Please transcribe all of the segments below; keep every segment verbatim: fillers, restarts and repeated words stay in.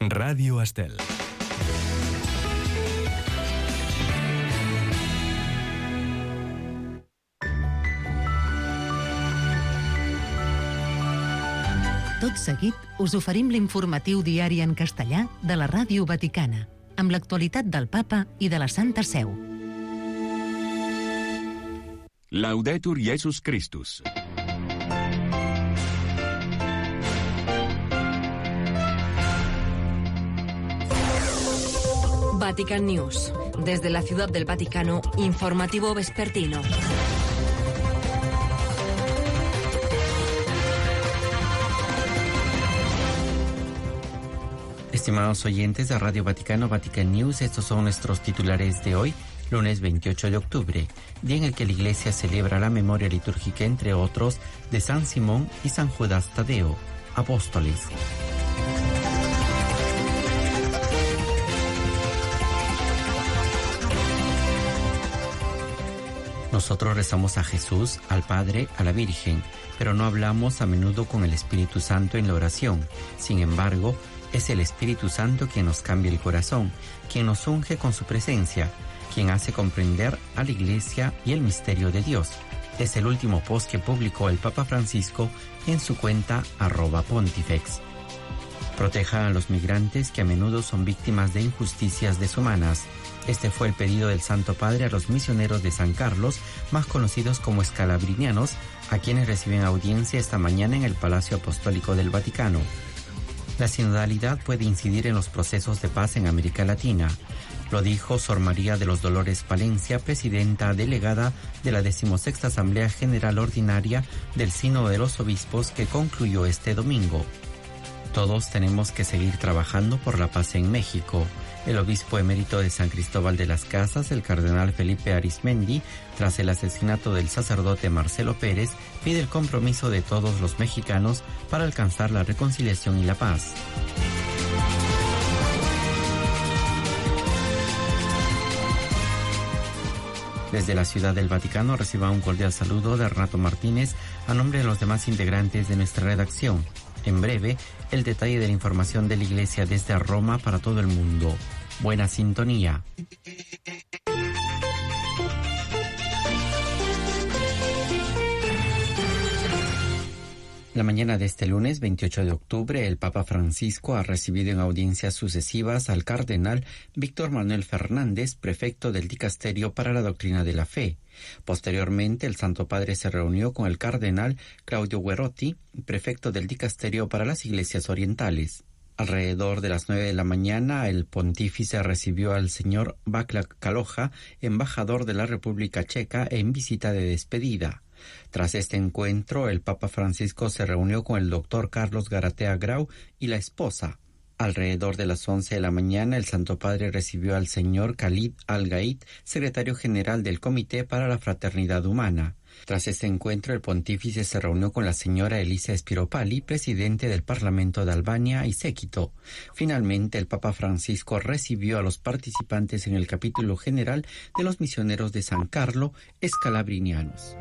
Radio Estel. Tot seguit, us oferim l'informatiu diari en castellà de la Ràdio Vaticana, amb l'actualitat del Papa i de la Santa Seu. Laudetur Jesus Christus. Vatican News. Desde la Ciudad del Vaticano, informativo vespertino. Estimados oyentes de Radio Vaticano, Vatican News, estos son nuestros titulares de hoy, lunes veintiocho de octubre, día en el que la Iglesia celebra la memoria litúrgica, entre otros, de San Simón y San Judas Tadeo, apóstoles. Nosotros rezamos a Jesús, al Padre, a la Virgen, pero no hablamos a menudo con el Espíritu Santo en la oración. Sin embargo, es el Espíritu Santo quien nos cambia el corazón, quien nos unge con su presencia, quien hace comprender a la Iglesia y el misterio de Dios. Es el último post que publicó el Papa Francisco en su cuenta arroba pontifex. Proteja a los migrantes que a menudo son víctimas de injusticias deshumanas. Este fue el pedido del Santo Padre a los misioneros de San Carlos, más conocidos como escalabrinianos, a quienes reciben audiencia esta mañana en el Palacio Apostólico del Vaticano. La sinodalidad puede incidir en los procesos de paz en América Latina. Lo dijo Sor María de los Dolores Palencia, presidenta delegada de la decimosexta Asamblea General Ordinaria del Sínodo de los Obispos, que concluyó este domingo. Todos tenemos que seguir trabajando por la paz en México. El obispo emérito de San Cristóbal de las Casas, el cardenal Felipe Arizmendi, tras el asesinato del sacerdote Marcelo Pérez, pide el compromiso de todos los mexicanos para alcanzar la reconciliación y la paz. Desde la Ciudad del Vaticano reciba un cordial saludo de Renato Martínez a nombre de los demás integrantes de nuestra redacción. En breve, el detalle de la información de la Iglesia desde Roma para todo el mundo. Buena sintonía. La mañana de este lunes veintiocho de octubre, el Papa Francisco ha recibido en audiencias sucesivas al cardenal Víctor Manuel Fernández, prefecto del Dicasterio para la Doctrina de la Fe. Posteriormente, el Santo Padre se reunió con el cardenal Claudio Guerotti, prefecto del Dicasterio para las Iglesias Orientales. Alrededor de las nueve de la mañana, el pontífice recibió al señor Václav Kaloja, embajador de la República Checa, en visita de despedida. Tras este encuentro, el Papa Francisco se reunió con el doctor Carlos Garatea Grau y la esposa. Alrededor de las once de la mañana, el Santo Padre recibió al señor Khalid Al-Gaid, secretario general del Comité para la Fraternidad Humana. Tras este encuentro, el pontífice se reunió con la señora Elisa Spiropali, presidente del Parlamento de Albania y séquito. Finalmente, el Papa Francisco recibió a los participantes en el capítulo general de los misioneros de San Carlo, escalabrinianos.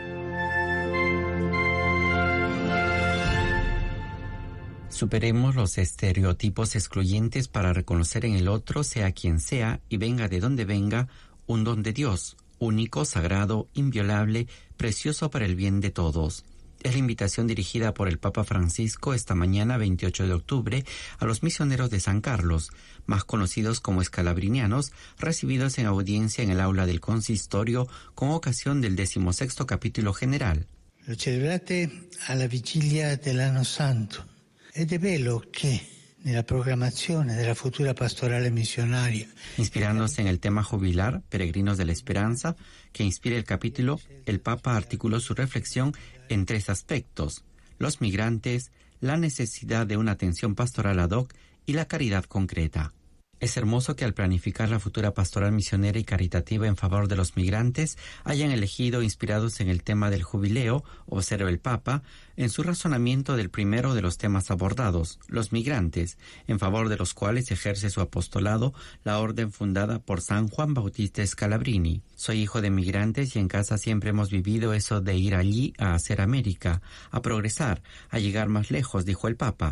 Superemos los estereotipos excluyentes para reconocer en el otro, sea quien sea y venga de donde venga, un don de Dios, único, sagrado, inviolable, precioso para el bien de todos. Es la invitación dirigida por el Papa Francisco esta mañana veintiocho de octubre a los misioneros de San Carlos, más conocidos como escalabrinianos, recibidos en audiencia en el aula del consistorio con ocasión del decimosexto capítulo general. Lo celebrate alla vigilia dell'anno santo. Ed è bello che nella programmazione della futura pastorale missionaria. Inspirándose en el tema jubilar, Peregrinos de la Esperanza, que inspira el capítulo, el Papa articuló su reflexión en tres aspectos: los migrantes, la necesidad de una atención pastoral ad hoc y la caridad concreta. Es hermoso que al planificar la futura pastoral misionera y caritativa en favor de los migrantes hayan elegido, inspirados en el tema del jubileo, observa el Papa, en su razonamiento del primero de los temas abordados, los migrantes, en favor de los cuales ejerce su apostolado la orden fundada por San Juan Bautista Scalabrini. Soy hijo de migrantes y en casa siempre hemos vivido eso de ir allí a hacer América, a progresar, a llegar más lejos, dijo el Papa.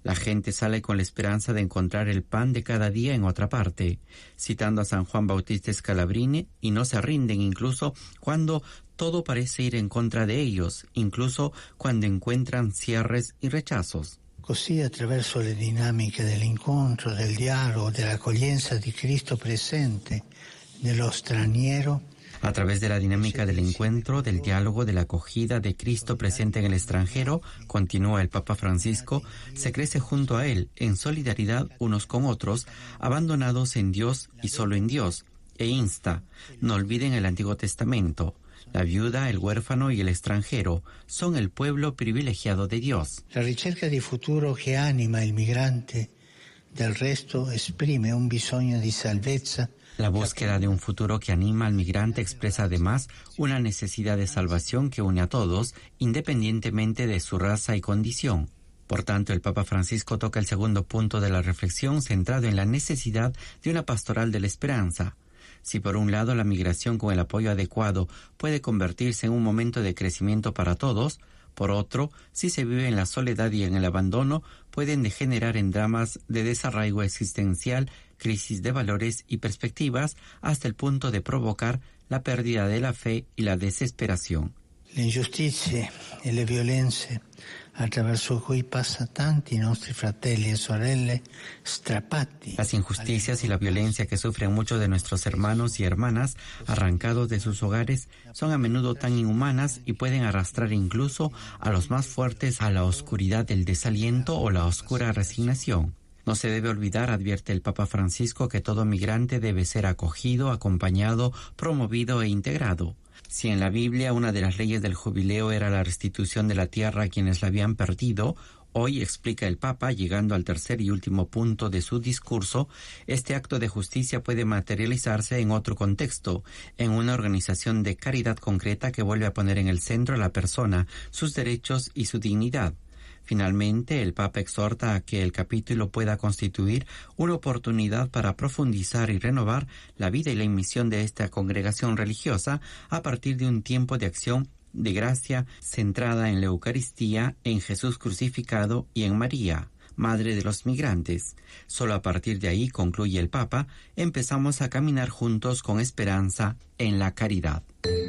La gente sale con la esperanza de encontrar el pan de cada día en otra parte, citando a San Juan Bautista Scalabrini, y no se rinden incluso cuando todo parece ir en contra de ellos, incluso cuando encuentran cierres y rechazos. Così, attraverso le dinamiche dell'incontro, del dialogo, dell'accoglienza di Cristo presente nello straniero, a través de la dinámica del encuentro, del diálogo, de la acogida de Cristo presente en el extranjero, continúa el Papa Francisco, se crece junto a Él, en solidaridad unos con otros, abandonados en Dios y solo en Dios, e insta, no olviden el Antiguo Testamento. La viuda, el huérfano y el extranjero son el pueblo privilegiado de Dios. La ricerca di futuro che anima il migrante del resto esprime un bisogno di salvezza. La búsqueda de un futuro que anima al migrante expresa además una necesidad de salvación que une a todos, independientemente de su raza y condición. Por tanto, el Papa Francisco toca el segundo punto de la reflexión, centrado en la necesidad de una pastoral de la esperanza. Si por un lado la migración con el apoyo adecuado puede convertirse en un momento de crecimiento para todos, por otro, si se vive en la soledad y en el abandono, pueden degenerar en dramas de desarraigo existencial, crisis de valores y perspectivas, hasta el punto de provocar la pérdida de la fe y la desesperación. Le ingiustizie e le violenze attraverso cui passa tanti nostri fratelli e sorelle strappati. Las injusticias y la violencia que sufren muchos de nuestros hermanos y hermanas arrancados de sus hogares son a menudo tan inhumanas y pueden arrastrar incluso a los más fuertes a la oscuridad del desaliento o la oscura resignación. No se debe olvidar, advierte el Papa Francisco, que todo migrante debe ser acogido, acompañado, promovido e integrado. Si en la Biblia una de las leyes del jubileo era la restitución de la tierra a quienes la habían perdido, hoy, explica el Papa, llegando al tercer y último punto de su discurso, este acto de justicia puede materializarse en otro contexto, en una organización de caridad concreta que vuelve a poner en el centro a la persona, sus derechos y su dignidad. Finalmente, el Papa exhorta a que el capítulo pueda constituir una oportunidad para profundizar y renovar la vida y la misión de esta congregación religiosa a partir de un tiempo de acción de gracia centrada en la Eucaristía, en Jesús crucificado y en María, Madre de los migrantes. Solo a partir de ahí, concluye el Papa, empezamos a caminar juntos con esperanza en la caridad.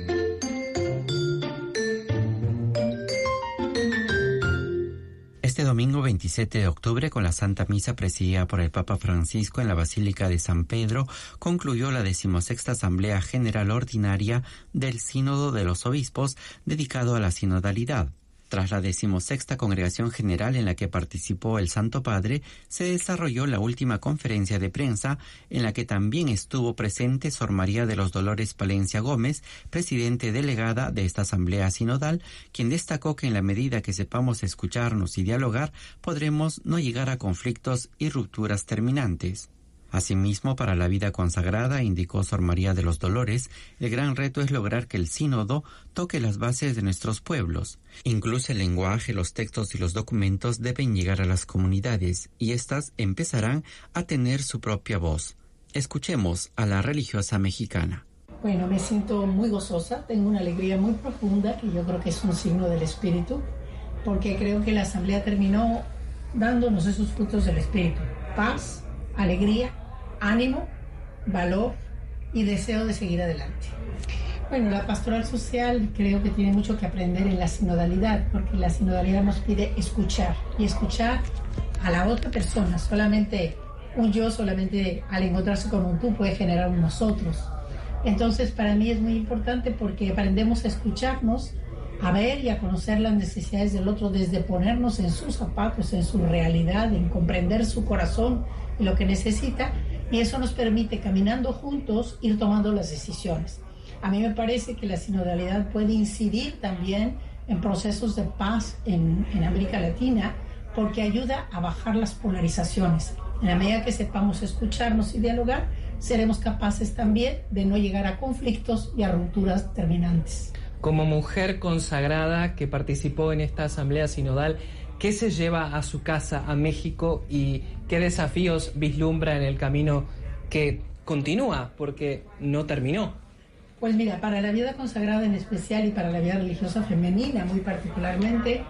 Este domingo veintisiete de octubre, con la Santa Misa presidida por el Papa Francisco en la Basílica de San Pedro, concluyó la decimosexta Asamblea General Ordinaria del Sínodo de los Obispos, dedicado a la sinodalidad. Tras la decimosexta Congregación General en la que participó el Santo Padre, se desarrolló la última conferencia de prensa en la que también estuvo presente Sor María de los Dolores Palencia Gómez, presidente delegada de esta Asamblea Sinodal, quien destacó que en la medida que sepamos escucharnos y dialogar, podremos no llegar a conflictos y rupturas terminantes. Asimismo, para la vida consagrada, indicó Sor María de los Dolores, el gran reto es lograr que el sínodo toque las bases de nuestros pueblos. Incluso el lenguaje, los textos y los documentos deben llegar a las comunidades, y éstas empezarán a tener su propia voz. Escuchemos a la religiosa mexicana. Bueno, me siento muy gozosa, tengo una alegría muy profunda, que yo creo que es un signo del Espíritu, porque creo que la Asamblea terminó dándonos esos frutos del Espíritu: paz, alegría, ánimo, valor y deseo de seguir adelante. Bueno, la pastoral social creo que tiene mucho que aprender en la sinodalidad, porque la sinodalidad nos pide escuchar, y escuchar a la otra persona. Solamente un yo, solamente al encontrarse con un tú puede generar un nosotros. Entonces, para mí es muy importante porque aprendemos a escucharnos, a ver y a conocer las necesidades del otro, desde ponernos en sus zapatos, en su realidad, en comprender su corazón y lo que necesita, y eso nos permite, caminando juntos, ir tomando las decisiones. A mí me parece que la sinodalidad puede incidir también en procesos de paz en, en América Latina, porque ayuda a bajar las polarizaciones. En la medida que sepamos escucharnos y dialogar, seremos capaces también de no llegar a conflictos y a rupturas terminantes. Como mujer consagrada que participó en esta asamblea sinodal, ¿qué se lleva a su casa, a México, y qué desafíos vislumbra en el camino que continúa, porque no terminó? Pues mira, para la vida consagrada en especial y para la vida religiosa femenina muy particularmente,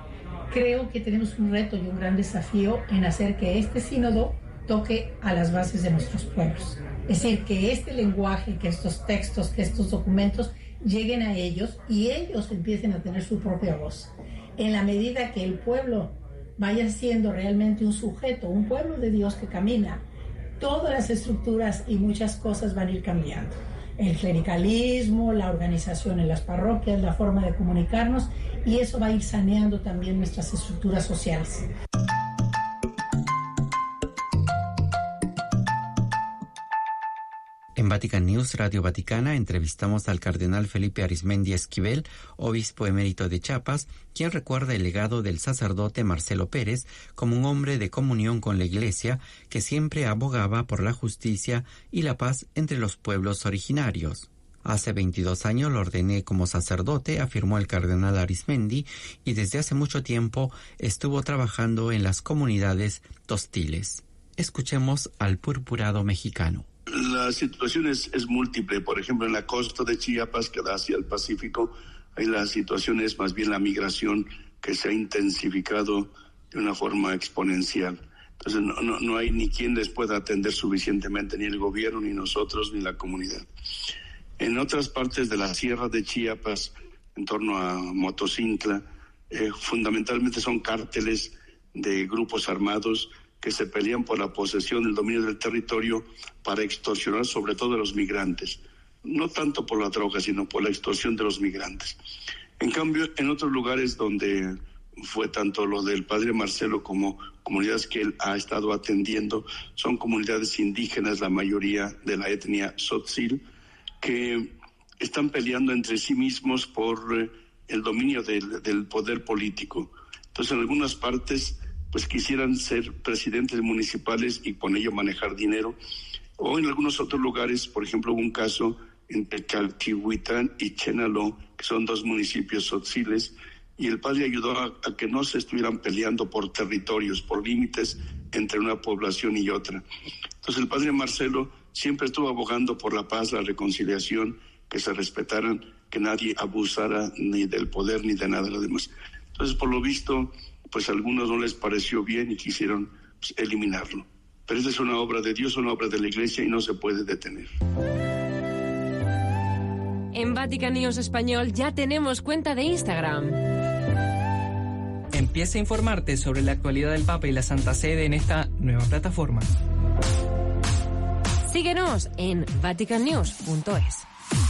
creo que tenemos un reto y un gran desafío en hacer que este sínodo toque a las bases de nuestros pueblos. Es decir, que este lenguaje, que estos textos, que estos documentos lleguen a ellos y ellos empiecen a tener su propia voz. En la medida que el pueblo vaya siendo realmente un sujeto, un pueblo de Dios que camina, todas las estructuras y muchas cosas van a ir cambiando. El clericalismo, la organización en las parroquias, la forma de comunicarnos, y eso va a ir saneando también nuestras estructuras sociales. En Vatican News, Radio Vaticana, entrevistamos al cardenal Felipe Arizmendi Esquivel, obispo emérito de Chiapas, quien recuerda el legado del sacerdote Marcelo Pérez como un hombre de comunión con la Iglesia que siempre abogaba por la justicia y la paz entre los pueblos originarios. Hace veintidós años lo ordené como sacerdote, afirmó el cardenal Arizmendi, y desde hace mucho tiempo estuvo trabajando en las comunidades tostiles. Escuchemos al purpurado mexicano. La situación es, es múltiple. Por ejemplo, en la costa de Chiapas, que da hacia el Pacífico, ahí la situación es más bien la migración que se ha intensificado de una forma exponencial. Entonces no, no, no hay ni quien les pueda atender suficientemente, ni el gobierno, ni nosotros, ni la comunidad. En otras partes de la sierra de Chiapas, en torno a Motocintla, eh, fundamentalmente son cárteles de grupos armados que se pelean por la posesión del dominio del territorio para extorsionar sobre todo a los migrantes. No tanto por la droga, sino por la extorsión de los migrantes. En cambio, en otros lugares donde fue tanto lo del padre Marcelo como comunidades que él ha estado atendiendo, son comunidades indígenas, la mayoría de la etnia tzotzil, que están peleando entre sí mismos por el dominio del, del poder político. Entonces, en algunas partes pues quisieran ser presidentes municipales y con ello manejar dinero, o en algunos otros lugares, por ejemplo, hubo un caso entre Calquihuitán y Chenaló, que son dos municipios tzotziles, y el padre ayudó a, a que no se estuvieran peleando por territorios, por límites entre una población y otra. Entonces el padre Marcelo siempre estuvo abogando por la paz, la reconciliación, que se respetaran, que nadie abusara ni del poder ni de nada de lo demás. Entonces, por lo visto, pues a algunos no les pareció bien y quisieron pues, eliminarlo. Pero esta es una obra de Dios, una obra de la Iglesia y no se puede detener. En Vatican News Español ya tenemos cuenta de Instagram. Empieza a informarte sobre la actualidad del Papa y la Santa Sede en esta nueva plataforma. Síguenos en vatican news punto es.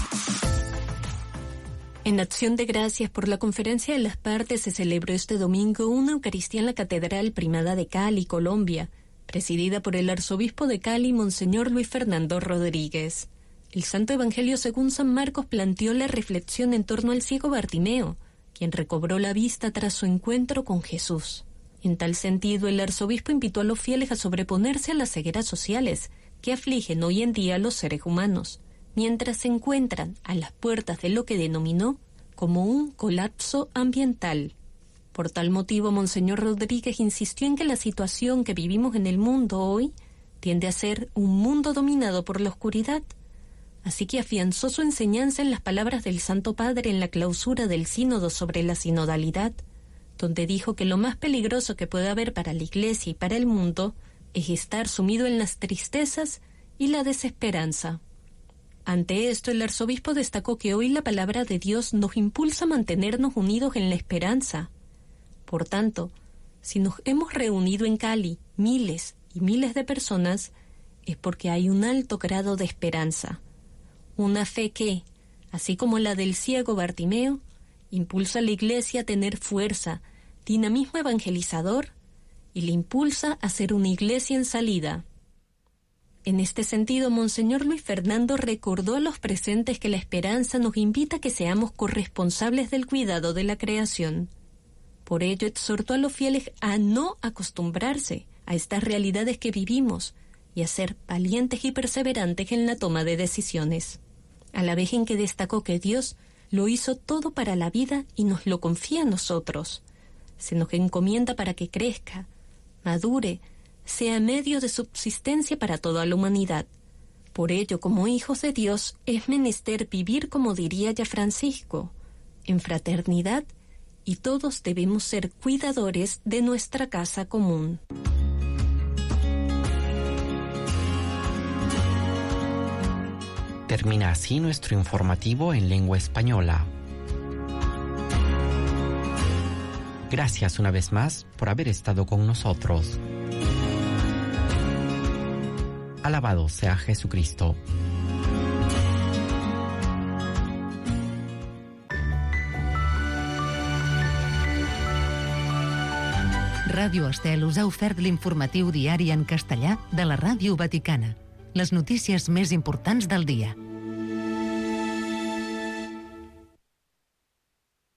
En acción de gracias por la Conferencia de las Partes se celebró este domingo una Eucaristía en la Catedral Primada de Cali, Colombia, presidida por el arzobispo de Cali, Monseñor Luis Fernando Rodríguez. El Santo Evangelio según San Marcos planteó la reflexión en torno al ciego Bartimeo, quien recobró la vista tras su encuentro con Jesús. En tal sentido, el arzobispo invitó a los fieles a sobreponerse a las cegueras sociales que afligen hoy en día a los seres humanos, mientras se encuentran a las puertas de lo que denominó como un colapso ambiental. Por tal motivo, Monseñor Rodríguez insistió en que la situación que vivimos en el mundo hoy tiende a ser un mundo dominado por la oscuridad, así que afianzó su enseñanza en las palabras del Santo Padre en la clausura del Sínodo sobre la sinodalidad, donde dijo que lo más peligroso que puede haber para la Iglesia y para el mundo es estar sumido en las tristezas y la desesperanza. Ante esto, el arzobispo destacó que hoy la palabra de Dios nos impulsa a mantenernos unidos en la esperanza. Por tanto, si nos hemos reunido en Cali miles y miles de personas, es porque hay un alto grado de esperanza. Una fe que, así como la del ciego Bartimeo, impulsa a la Iglesia a tener fuerza, dinamismo evangelizador y le impulsa a ser una Iglesia en salida. En este sentido, Monseñor Luis Fernando recordó a los presentes que la esperanza nos invita a que seamos corresponsables del cuidado de la creación. Por ello, exhortó a los fieles a no acostumbrarse a estas realidades que vivimos y a ser valientes y perseverantes en la toma de decisiones, a la vez en que destacó que Dios lo hizo todo para la vida y nos lo confía a nosotros. Se nos encomienda para que crezca, madure, sea medio de subsistencia para toda la humanidad. Por ello, como hijos de Dios, es menester vivir, como diría ya Francisco, en fraternidad y todos debemos ser cuidadores de nuestra casa común. Termina así nuestro informativo en lengua española. Gracias una vez más por haber estado con nosotros. Alabado sea Jesucristo. Ràdio Estel us ha ofert l'informatiu diari en castellà de la Ràdio Vaticana. Les notícies més importants del dia.